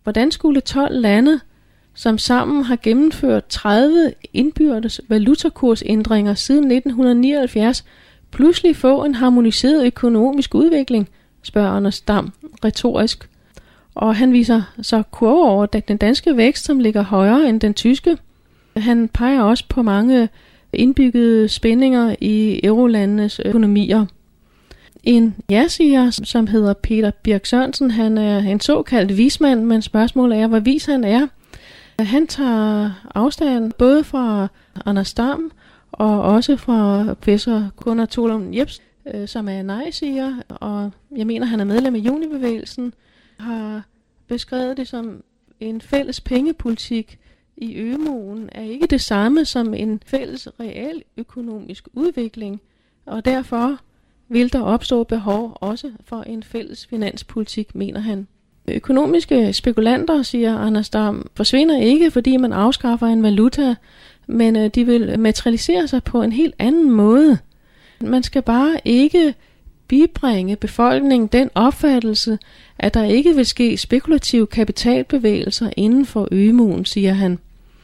hvordan skulle 12 lande, som sammen har gennemført 30 indbyrdes valutakursændringer siden 1979, pludselig få en harmoniseret økonomisk udvikling, spørger Anders Dam retorisk. Og han viser så kurver over den danske vækst, som ligger højere end den tyske. Han peger også på mange indbyggede spændinger i eurolandenes økonomier. En ja-siger, som hedder Peter Birch Sørensen, han er en såkaldt vismand, men spørgsmålet er, hvor vis han er. Han tager afstand både fra Anders Dam og også fra professor Gunnar Tholum Jebsen, som er nej-siger, og jeg mener, han er medlem af Junibevægelsen, har beskrevet det som en fælles pengepolitik i ømuen er ikke det samme som en fælles realøkonomisk udvikling, og derfor vil der opstå behov også for en fælles finanspolitik, mener han. Økonomiske spekulanter, siger Anders Dam, forsvinder ikke, fordi man afskaffer en valuta, men de vil materialisere sig på en helt anden måde. Man skal bare ikke bibringe befolkningen den opfattelse, at der ikke vil ske spekulative kapitalbevægelser inden for ømuen, siger han.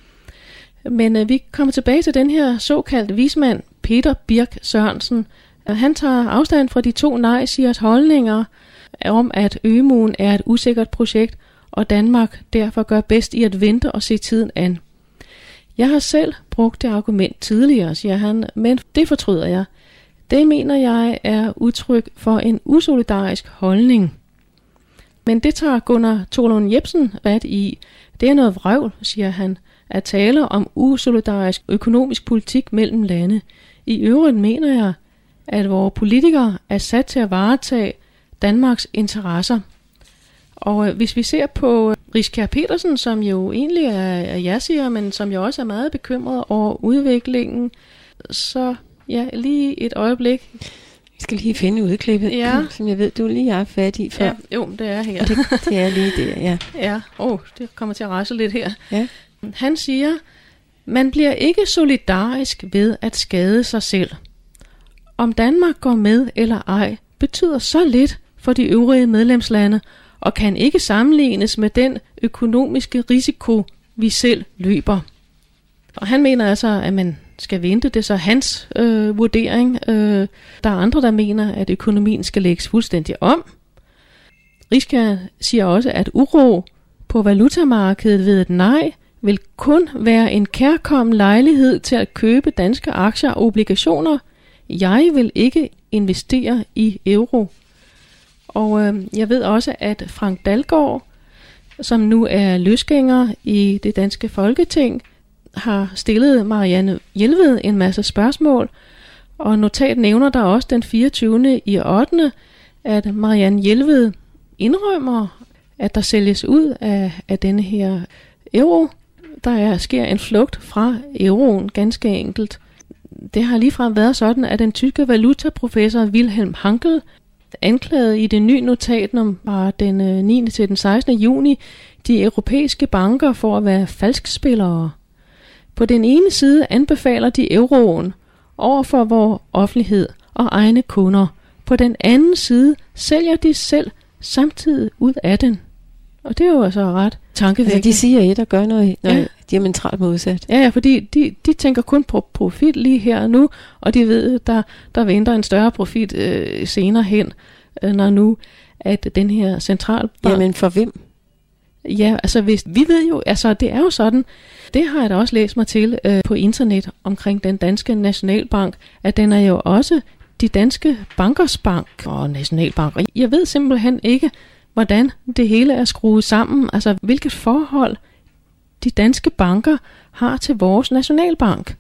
Men vi kommer tilbage til den her såkaldte vismand, Peter Birch Sørensen. Han tager afstand fra de to nej-sigers holdninger om, at ømuen er et usikkert projekt, og Danmark derfor gør bedst i at vente og se tiden an. Jeg har selv brugt det argument tidligere, siger han, men det fortryder jeg. Det mener jeg er udtryk for en usolidarisk holdning. Men det tager Gunnar Tholum Jebsen fat i. Det er noget vrøvl, siger han, at tale om usolidarisk økonomisk politik mellem lande. I øvrigt mener jeg, at vores politikere er sat til at varetage Danmarks interesser. Og hvis vi ser på Riskær Petersen, som jo egentlig er ja-siger, men som jo også er meget bekymret over udviklingen, så ja, lige et øjeblik. Vi skal lige finde udklippet, som jeg ved, du lige har fat i før. Ja, jo, det er her. Det er lige der, ja. Ja, det kommer til at rejse lidt her. Ja. Han siger, man bliver ikke solidarisk ved at skade sig selv. Om Danmark går med eller ej, betyder så lidt for de øvrige medlemslande, og kan ikke sammenlignes med den økonomiske risiko, vi selv løber. Og han mener altså, at man skal vente. Det er så hans vurdering. Der er andre, der mener, at økonomien skal lægges fuldstændig om. Riskær siger også, at uro på valutamarkedet ved et nej vil kun være en kærkommen lejlighed til at købe danske aktier og obligationer. Jeg vil ikke investere i euro. Og jeg ved også, at Frank Dalgaard, som nu er løsgænger i det danske Folketing, har stillet Marianne Jelved en masse spørgsmål, og notat nævner der også den 24.8., at Marianne Jelved indrømmer, at der sælges ud af denne her euro. Der sker en flugt fra euroen ganske enkelt. Det har ligefrem været sådan, at den tyske valutaprofessor Wilhelm Hankel anklagede i det nye notat fra den 9. til den 16. juni de europæiske banker for at være falskspillere. På den ene side anbefaler de euroen over for vores offentlighed og egne kunder. På den anden side sælger de selv samtidig ud af den. Og det er jo altså ret tankevækkende. Altså, de siger et og gør noget diametralt modsat. Ja, fordi de tænker kun på profit lige her og nu, og de ved, der venter en større profit senere hen, når nu, at den her centralbank... Jamen for hvem? Ja, altså vi ved jo, altså det er jo sådan, det har jeg da også læst mig til på internet omkring den danske Nationalbank, at den er jo også de danske bankers bank og nationalbank. Og jeg ved simpelthen ikke, hvordan det hele er skruet sammen, altså hvilket forhold de danske banker har til vores nationalbank.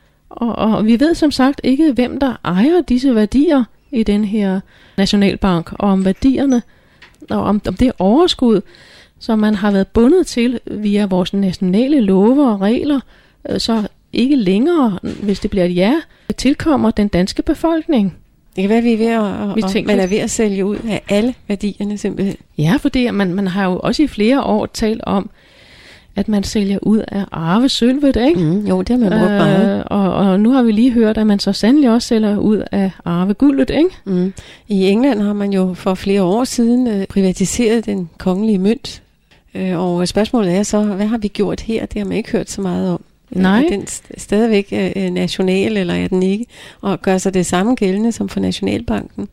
Og vi ved som sagt ikke, hvem der ejer disse værdier i den her nationalbank, og om værdierne, og om det overskud, som man har været bundet til via vores nationale love og regler, så ikke længere, hvis det bliver et ja, tilkommer den danske befolkning. Det kan være, at vi er ved man er ved at sælge ud af alle værdierne simpelthen. Ja, fordi man har jo også i flere år talt om, at man sælger ud af arvesølvet, ikke? Jo, det har man brugt meget. Og nu har vi lige hørt, at man så sandelig også sælger ud af arveguldet, ikke? I England har man jo for flere år siden privatiseret den kongelige mønt. Og spørgsmålet er så, hvad har vi gjort her? Det har man ikke hørt så meget om. Nej. Er den stadigvæk national, eller er den ikke? Og gør sig det samme gældende som for Nationalbanken?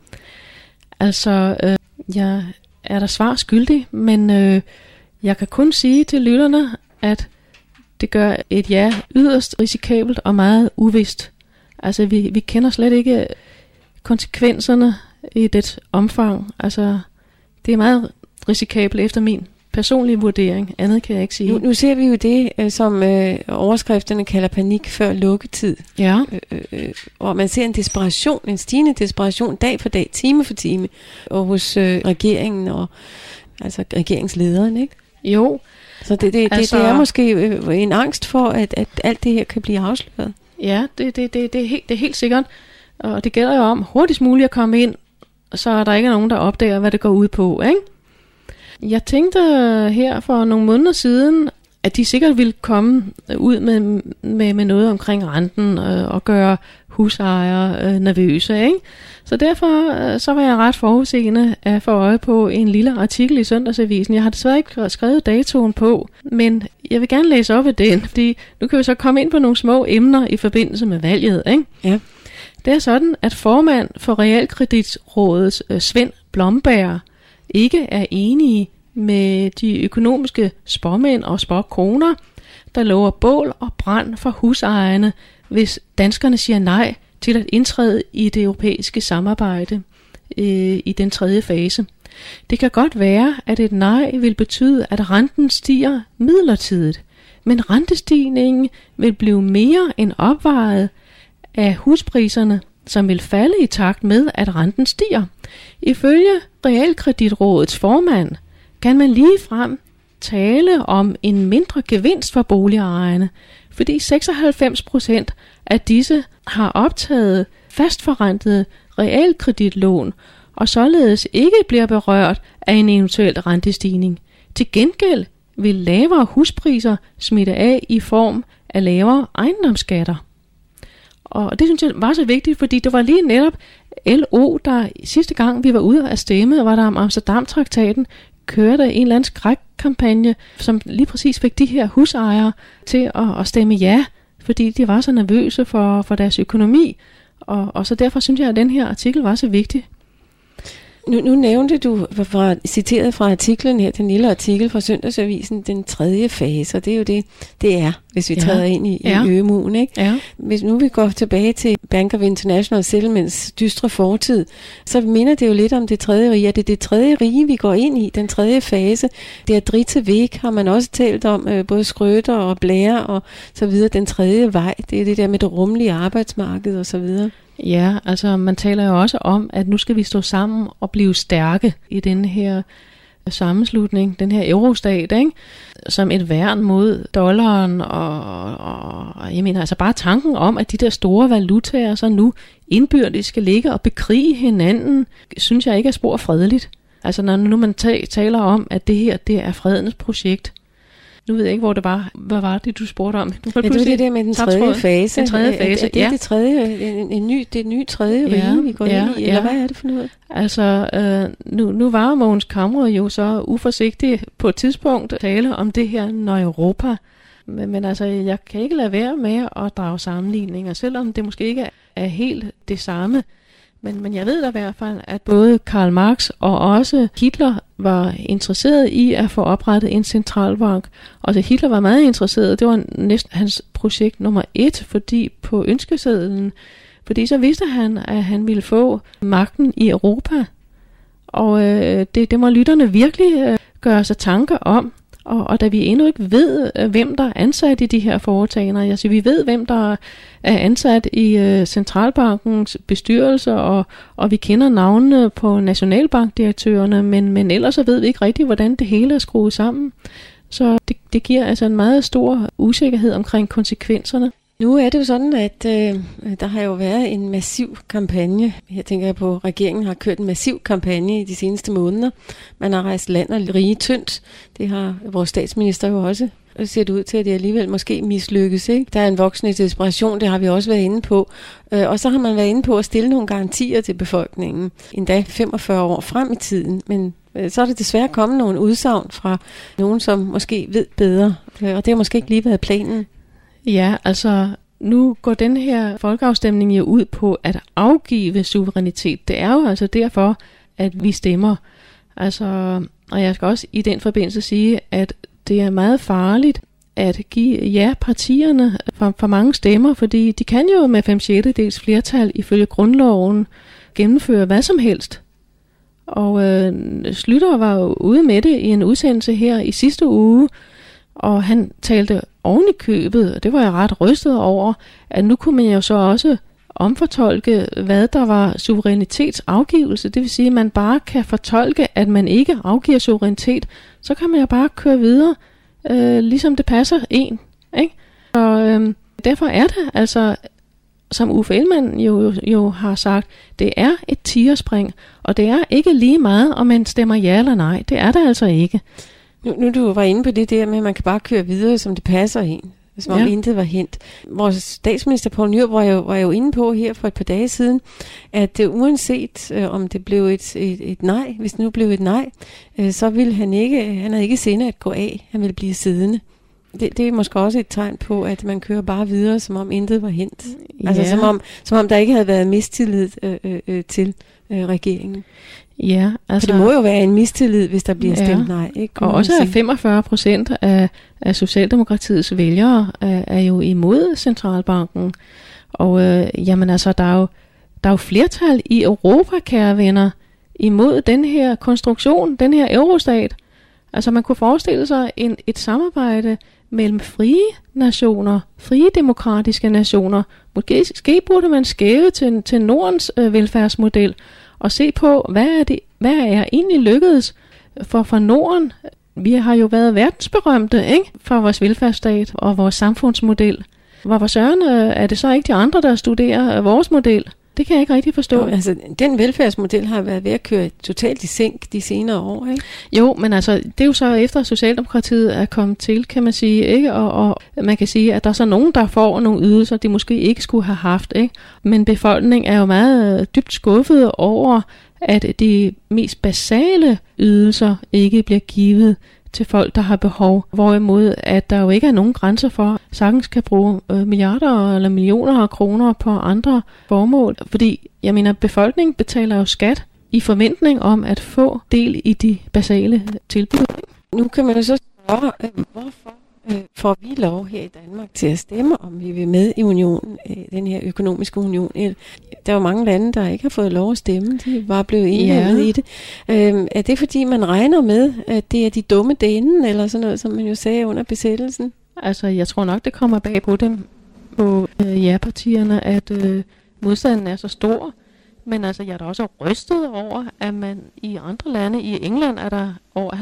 Altså, jeg er der svar skyldig, men jeg kan kun sige til lytterne, at det gør et ja yderst risikabelt og meget uvist. Altså, vi kender slet ikke konsekvenserne i det omfang. Altså, det er meget risikabelt efter min personlige vurdering. Andet kan jeg ikke sige. Nu ser vi jo det, som overskrifterne kalder panik før lukketid. Ja. Og man ser en stigende desperation dag for dag, time for time, og hos regeringen og altså regeringslederen, ikke? Jo. Så det er måske en angst for, at alt det her kan blive afsløret. Ja, det er helt sikkert. Og det gælder jo om hurtigst muligt at komme ind, så der ikke er nogen, der opdager, hvad det går ud på, ikke? Jeg tænkte her for nogle måneder siden, at de sikkert ville komme ud med noget omkring renten og gøre husejere nervøse, ikke? Så derfor så var jeg ret forudseende at få øje på en lille artikel i Søndagsavisen. Jeg har desværre ikke skrevet datoen på, men jeg vil gerne læse op af den, fordi nu kan vi så komme ind på nogle små emner i forbindelse med valget, ikke? Ja. Det er sådan, at formand for Realkreditrådets Svend Blomberg ikke er enige med de økonomiske spåmænd og spåkoner, der lover bål og brand for husejerne, hvis danskerne siger nej til at indtræde i det europæiske samarbejde i den 3. fase. Det kan godt være, at et nej vil betyde, at renten stiger midlertidigt, men rentestigningen vil blive mere end opvejet af huspriserne, som vil falde i takt med, at renten stiger. Ifølge Realkreditrådets formand kan man ligefrem tale om en mindre gevinst for boligejerne, fordi 96% af disse har optaget fastforrentede realkreditlån, og således ikke bliver berørt af en eventuel rentestigning. Til gengæld vil lavere huspriser smitte af i form af lavere ejendomsskatter. Og det synes jeg var så vigtigt, fordi det var lige netop LO, der sidste gang vi var ude at stemme, var der om Amsterdam-traktaten, kørte en eller anden skrækkampagne, som lige præcis fik de her husejere til at stemme ja, fordi de var så nervøse for deres økonomi. Og så derfor synes jeg, at den her artikel var så vigtig. Nu nævnte du, citeret fra artiklen her, den lille artikel fra Søndagsavisen, den 3. fase, og det er jo det er, hvis vi træder ind i ømuen, ikke? Ja. Hvis nu vi går tilbage til Bank of International Settlements dystre fortid, så minder det jo lidt om det 3. rige. Er det 3. rige, vi går ind i, den 3. fase? Det er dritte væk, har man også talt om, både Schröder og Blair og så videre. Den 3. vej, det er det der med det rummelige arbejdsmarked og så videre. Ja, altså man taler jo også om, at nu skal vi stå sammen og blive stærke i den her sammenslutning, den her eurostat, ikke? Som et værn mod dollaren, og jeg mener altså bare tanken om, at de der store valutaer så nu indbyrdes skal ligge og bekrige hinanden, synes jeg ikke er spor fredeligt. Altså når nu man taler om, at det her, det er fredens projekt. Nu ved jeg ikke, hvor det var. Hvad var det, du spurgte om? Det var det der med den 3. fase. Den 3. fase, det er det tredje, det nye 3. rige, vi går ind i, eller hvad er det for noget? Altså, nu var Mogens Camre jo så uforsigtig på et tidspunkt at tale om det her Europa. Men altså, jeg kan ikke lade være med at drage sammenligninger, selvom det måske ikke er helt det samme. Men jeg ved da i hvert fald, at både Karl Marx og også Hitler var interesseret i at få oprettet en centralbank. Og så Hitler var meget interesseret, det var næsten hans projekt nummer 1, fordi på ønskesedlen, fordi så vidste han, at han ville få magten i Europa. Og det må lytterne virkelig gøre sig tanker om. Og da vi endnu ikke ved, hvem der er ansat i de her foretagender, altså vi ved, hvem der er ansat i Centralbankens bestyrelse, og vi kender navnene på nationalbankdirektørerne, men ellers så ved vi ikke rigtigt, hvordan det hele er skruet sammen. Så det giver altså en meget stor usikkerhed omkring konsekvenserne. Nu er det jo sådan, at der har jo været en massiv kampagne. Her tænker jeg på, at regeringen har kørt en massiv kampagne i de seneste måneder. Man har rejst land og rige tyndt. Det har vores statsminister jo også. Det ser det ud til, at det alligevel måske mislykkes, ikke? Der er en voksende desperation, det har vi også været inde på. Og så har man været inde på at stille nogle garantier til befolkningen. Endda 45 år frem i tiden. Men så er det desværre kommet nogle udsagn fra nogen, som måske ved bedre, og det har måske ikke lige været planen. Ja, altså nu går den her folkeafstemning jo ud på at afgive suverænitet. Det er jo altså derfor, at vi stemmer. Altså, og jeg skal også i den forbindelse sige, at det er meget farligt at give ja-partierne for mange stemmer, fordi de kan jo med 5/6 flertal ifølge grundloven gennemføre hvad som helst. Og Schlüter var jo ude med det i en udsendelse her i sidste uge, og han talte oven i købet, og det var jeg ret rystet over, at nu kunne man jo så også omfortolke, hvad der var suverænitetsafgivelse. Det vil sige, at man bare kan fortolke, at man ikke afgiver suverænitet, så kan man jo bare køre videre, ligesom det passer en. Ikke? Og derfor er det altså, som Uffe Ellemann jo har sagt, det er et tigerspring, og det er ikke lige meget, om man stemmer ja eller nej. Det er det altså ikke. Nu du var inde på det der med, at man kan bare køre videre, som det passer en, som om intet var hent. Vores statsminister Poul Nyrup var jo inde på her for et par dage siden, at uanset om det blev et nej, hvis det nu blev et nej, så ville han havde ikke sinde at gå af, han ville blive siddende. Det er måske også et tegn på, at man kører bare videre, som om intet var hent. Ja. Altså som om der ikke havde været mistillid til regeringen. Ja, altså, for det må jo være en mistillid, hvis der bliver stemt nej. Ikke? Og også 45% af Socialdemokratiets vælgere er jo imod centralbanken. Og jamen altså, der er jo flertal i Europa, kære venner, imod den her konstruktion, den her eurostat. Altså man kunne forestille sig et samarbejde mellem frie nationer, frie demokratiske nationer. Måske burde man skæve til Nordens velfærdsmodel og se på, hvad er egentlig lykkedes for Norden. Vi har jo været verdensberømte, ikke? For vores velfærdsstat og vores samfundsmodel. Hvor søren er det så ikke de andre, der studerer vores model? Det kan jeg ikke rigtig forstå. Jo, altså, den velfærdsmodel har været ved at køre totalt i sænk de senere år, ikke? Jo, men altså, det er jo så efter Socialdemokratiet er kommet til, kan man sige, ikke? Og man kan sige, at der er så nogen, der får nogle ydelser, de måske ikke skulle have haft, ikke? Men befolkningen er jo meget dybt skuffet over, at de mest basale ydelser ikke bliver givet til folk, der har behov. Hvorimod, at der jo ikke er nogen grænser for, sagtens kan bruge milliarder eller millioner af kroner på andre formål. Fordi, jeg mener, befolkningen betaler jo skat i forventning om at få del i de basale tilbud. Nu kan man jo så spørge, hvorfor får vi lov her i Danmark til at stemme, om vi vil med i unionen, den her økonomiske union? Der er jo mange lande, der ikke har fået lov at stemme. De er bare blevet indlemmet i det. Er det fordi, man regner med, at det er de dumme dænen, eller sådan noget, som man jo sagde under besættelsen? Altså, jeg tror nok, det kommer bag på dem, på ja-partierne, at modstanden er så stor. Men altså, jeg er da også rystet over, at man i andre lande, i England, er der over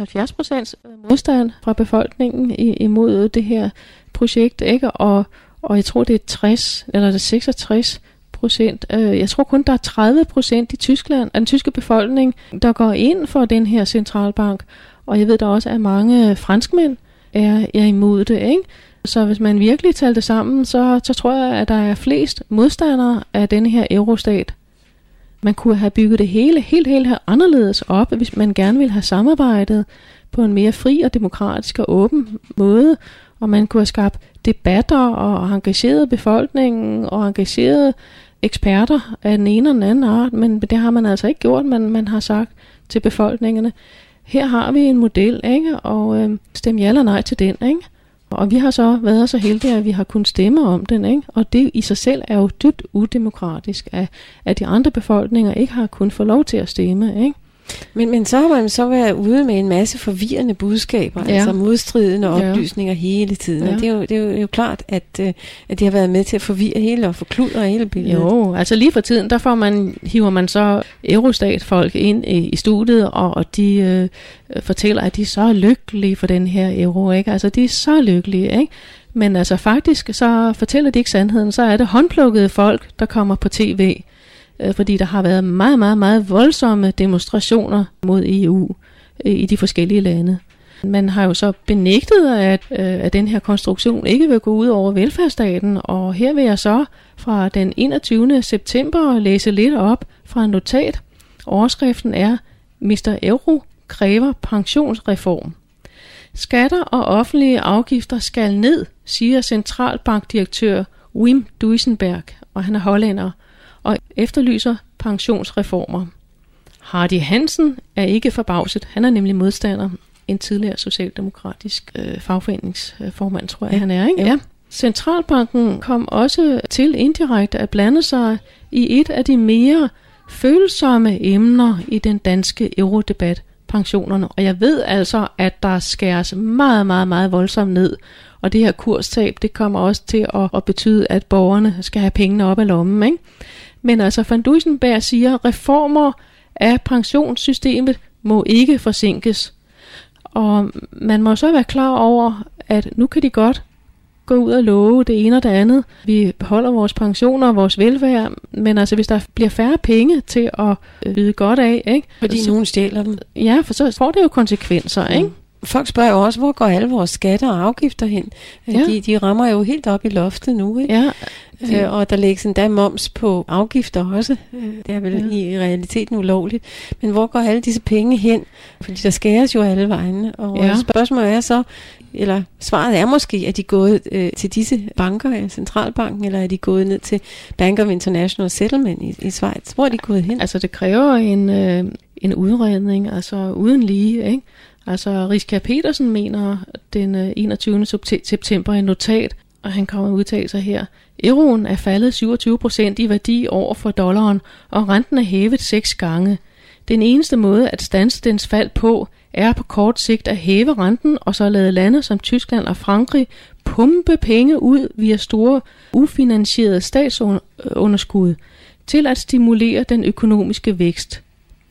70% modstand fra befolkningen imod det her projekt, ikke? Og jeg tror, det er 60 eller det 66%. Jeg tror kun, der er 30% i Tyskland af den tyske befolkning, der går ind for den her centralbank. Og jeg ved da også, at mange franskmænd er imod det, ikke? Så hvis man virkelig tager det sammen, så tror jeg, at der er flest modstandere af den her eurostat. Man kunne have bygget det hele helt anderledes op, hvis man gerne ville have samarbejdet på en mere fri og demokratisk og åben måde. Og man kunne have skabt debatter og engageret befolkningen og engageret eksperter af den ene og den anden art. Men det har man altså ikke gjort, man har sagt til befolkningerne. Her har vi en model, ikke? Og stem ja eller nej til den, ikke? Og vi har så været så heldige, at vi har kunnet stemme om den, ikke? Og det i sig selv er jo dybt udemokratisk, at de andre befolkninger ikke har kunnet få lov til at stemme, ikke? Men så har man så været ude med en masse forvirrende budskaber, altså modstridende oplysninger hele tiden. Ja. Og det er jo klart, at de har været med til at forvirre hele og forkludre hele billedet. Jo, altså lige for tiden, der hiver man så Eurostat-folk ind i studiet, og de fortæller, at de er så lykkelige for den her euro, ikke? Altså de er så lykkelige, ikke? Men altså faktisk, så fortæller de ikke sandheden, så er det håndplukkede folk, der kommer på tv. Fordi der har været meget, meget, meget voldsomme demonstrationer mod EU i de forskellige lande. Man har jo så benægtet, at den her konstruktion ikke vil gå ud over velfærdsstaten, og her vil jeg så fra den 21. september læse lidt op fra en notat. Overskriften er: Mr. Euro kræver pensionsreform. Skatter og offentlige afgifter skal ned, siger centralbankdirektør Wim Duisenberg, og han er hollænder, og efterlyser pensionsreformer. Hardy Hansen er ikke forbavset, han er nemlig modstander, en tidligere socialdemokratisk fagforeningsformand, tror jeg han er, ikke? Ja. Centralbanken kom også til indirekte at blande sig i et af de mere følsomme emner i den danske eurodebat, pensionerne. Og jeg ved altså, at der skæres meget, meget, meget voldsomt ned. Og det her kurstab, det kommer også til at betyde, at borgerne skal have pengene op af lommen, ikke? Men altså, Van Duisenberg siger, reformer af pensionssystemet må ikke forsinkes. Og man må så være klar over, at nu kan de godt gå ud og love det ene og det andet. Vi beholder vores pensioner og vores velfærd, men altså hvis der bliver færre penge til at yde godt af, ikke? Fordi nogen stjæler dem. Ja, for så får det jo konsekvenser, ikke? Folk spørger jo også, hvor går alle vores skatter og afgifter hen? Ja. De rammer jo helt op i loftet nu, ikke? Ja. Og der lægges endda moms på afgifter også. Det er vel i realiteten ulovligt. Men hvor går alle disse penge hen? Fordi der skæres jo alle vegne. Og spørgsmålet er så, eller svaret er måske, at de er gået til disse banker, centralbanken, eller er de gået ned til Bank of International Settlement i Schweiz? Hvor er de gået hen? Altså det kræver en udredning, altså uden lige, ikke? Altså Riskær Petersen mener den 21. september i notat, og han kommer med udtalelser her. Euroen er faldet 27% i værdi over for dollaren, og renten er hævet 6 gange. Den eneste måde at standse dens fald på, er på kort sigt at hæve renten, og så lade lande som Tyskland og Frankrig pumpe penge ud via store ufinansierede statsunderskud til at stimulere den økonomiske vækst.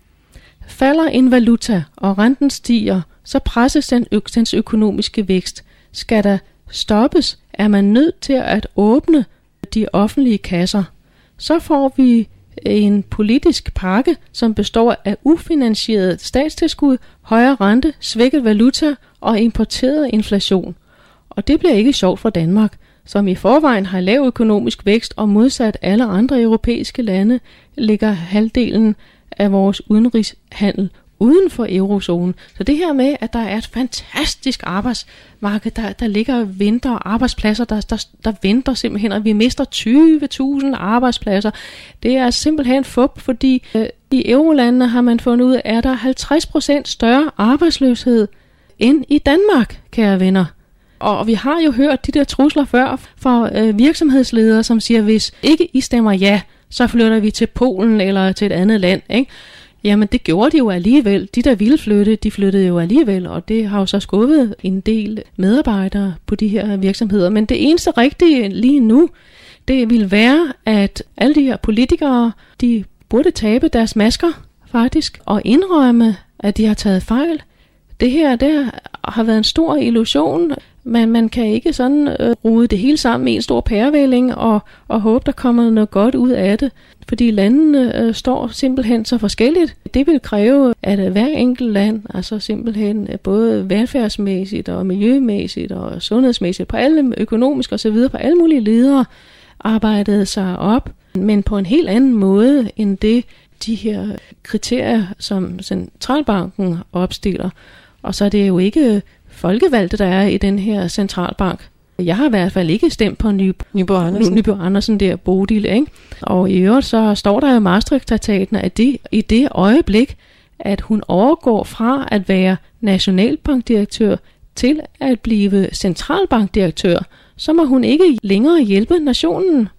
Falder en valuta, og renten stiger, så presses dens økonomiske vækst. Skal der stoppes, er man nødt til at åbne de offentlige kasser. Så får vi en politisk pakke, som består af ufinansieret statstilskud, højere rente, svækket valuta og importeret inflation. Og det bliver ikke sjovt for Danmark, som i forvejen har lav økonomisk vækst, og modsat alle andre europæiske lande ligger halvdelen af vores udenrigshandel uden for eurozonen. Så det her med, at der er et fantastisk arbejdsmarked, der ligger og venter, arbejdspladser, der venter simpelthen, og vi mister 20.000 arbejdspladser. Det er simpelthen fup, fordi i eurolandene har man fundet ud af, at der er 50% større arbejdsløshed end i Danmark, kære venner. Og vi har jo hørt de der trusler før fra virksomhedsledere, som siger, hvis ikke I stemmer ja, så flytter vi til Polen eller til et andet land, ikke? Jamen det gjorde de jo alligevel. De der ville flytte, de flyttede jo alligevel, og det har jo så skubbet en del medarbejdere på de her virksomheder. Men det eneste rigtige lige nu, det vil være, at alle de her politikere, de burde tabe deres masker faktisk, og indrømme, at de har taget fejl. Det her, det har været en stor illusion, men man kan ikke sådan rode det hele sammen i en stor pærevælling og håbe, der kommer noget godt ud af det. Fordi landene står simpelthen så forskelligt. Det vil kræve, at hver enkelt land, altså simpelthen både velfærdsmæssigt og miljømæssigt og sundhedsmæssigt, på alle økonomisk og så videre, på alle mulige ledere, arbejdede sig op, men på en helt anden måde end det, de her kriterier, som centralbanken opstiller. Og så er det jo ikke folkevalgte, der er i den her centralbank. Jeg har i hvert fald ikke stemt på Nybo Andersen der, Bodil, ikke? Og i øvrigt så står der jo Maastricht-traktaten, at i det øjeblik, at hun overgår fra at være nationalbankdirektør til at blive centralbankdirektør, så må hun ikke længere hjælpe nationen.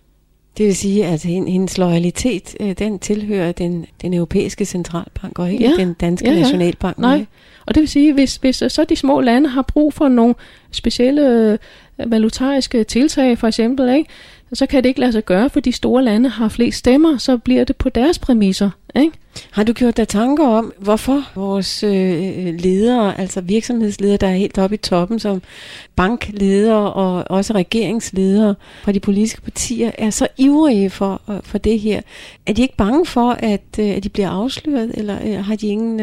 Det vil sige, at hendes loyalitet, den tilhører den europæiske centralbank, og ikke den danske nationalbank. Nej, og det vil sige, hvis så de små lande har brug for nogle specielle valutariske tiltag, for eksempel, ikke? Så kan det ikke lade sig gøre, for de store lande har flest stemmer, så bliver det på deres præmisser, ikke? Har du gjort dig tanker om, hvorfor vores ledere, altså virksomhedsledere, der er helt oppe i toppen, som bankledere og også regeringsledere fra de politiske partier, er så ivrige for det her? Er de ikke bange for, at de bliver afsløret, eller har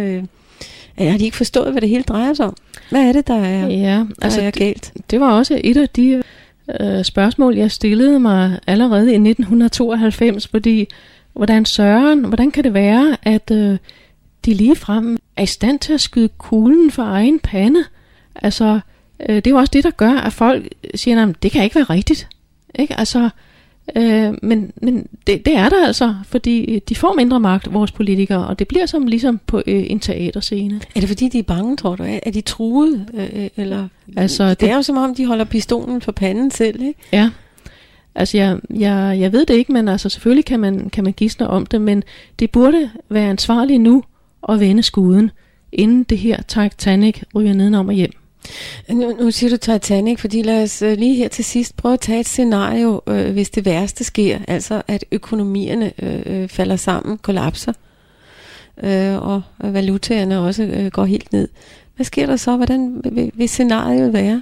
de ikke forstået, hvad det hele drejer sig om? Hvad er det, der er galt? Det var også et af de spørgsmål, jeg stillede mig allerede i 1992, fordi hvordan kan det være, at de ligefrem er i stand til at skyde kuglen for egen pande. Altså, det er jo også det, der gør, at folk siger, at det kan ikke være rigtigt. Ikke? Altså, men det er der altså, fordi de får mindre magt, vores politikere, og det bliver som ligesom på en teaterscene. Er det fordi, de er bange, tror du? Er de truet? Eller? Altså, det er jo som om, de holder pistolen for panden selv, ikke? Ja. Altså, jeg ved det ikke, men altså, selvfølgelig kan man gisne om det, men det burde være ansvarligt nu at vende skuden, inden det her Titanic ryger nedenom og hjem. Nu siger du Titanic, fordi lad os lige her til sidst prøve at tage et scenario, hvis det værste sker, altså at økonomierne falder sammen, kollapser, og valutaerne også går helt ned. Hvad sker der så? Hvordan vil scenariet være?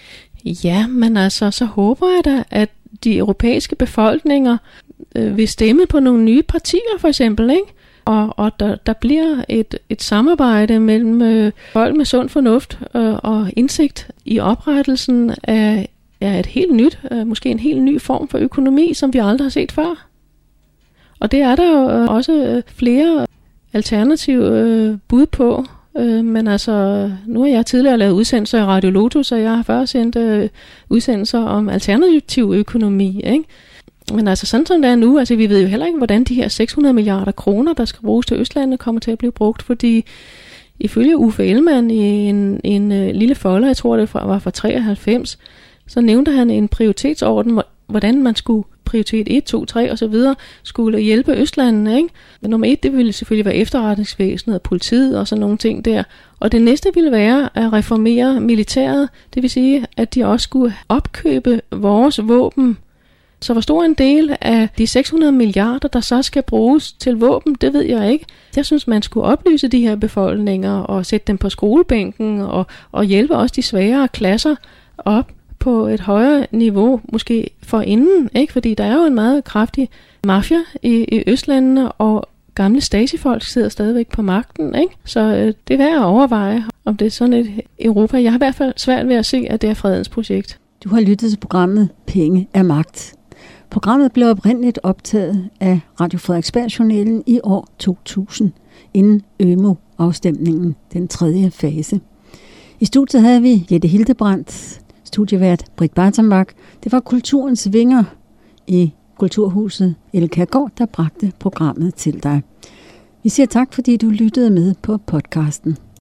Ja, men altså, så håber jeg da, at de europæiske befolkninger vil stemme på nogle nye partier, for eksempel, ikke? Og der bliver et samarbejde mellem folk med sund fornuft og indsigt i oprettelsen af et helt nyt, måske en helt ny form for økonomi, som vi aldrig har set før. Og det er der jo også flere alternative bud på. Men altså, nu har jeg tidligere lavet udsendelser i Radio Lotus, så jeg har før sendt udsendelser om alternativ økonomi, ikke? Men altså sådan som det er nu, altså vi ved jo heller ikke, hvordan de her 600 milliarder kroner, der skal bruges til Østlandet, kommer til at blive brugt, fordi ifølge Uffe Ellemann i en lille folder, jeg tror det var fra 93, så nævnte han en prioritetsorden, hvordan man skulle prioritet 1, 2, 3 og så videre, skulle hjælpe Østlandene, ikke? Men nummer 1, det ville selvfølgelig være efterretningsvæsenet og politiet og sådan nogle ting der. Og det næste ville være at reformere militæret, det vil sige, at de også skulle opkøbe vores våben. Så hvor stor en del af de 600 milliarder, der så skal bruges til våben, det ved jeg ikke. Jeg synes, man skulle oplyse de her befolkninger og sætte dem på skolebænken og hjælpe også de svagere klasser op på et højere niveau, måske forinden, ikke? Fordi der er jo en meget kraftig mafia i Østlandene, og gamle Stasi-folk sidder stadigvæk på magten, ikke? Så det er værd at overveje, om det er sådan et Europa. Jeg har i hvert fald svært ved at se, at det er fredens projekt. Du har lyttet til programmet Penge er magt. Programmet blev oprindeligt optaget af Radio Frederiksberg-journalen i år 2000, inden ØMU-afstemningen, den 3. fase. I studiet havde vi Jette Hildebrandt, studievært Britt Bartenbach. Det var Kulturens Vinger i Kulturhuset Elkærgård, der bragte programmet til dig. Vi siger tak, fordi du lyttede med på podcasten.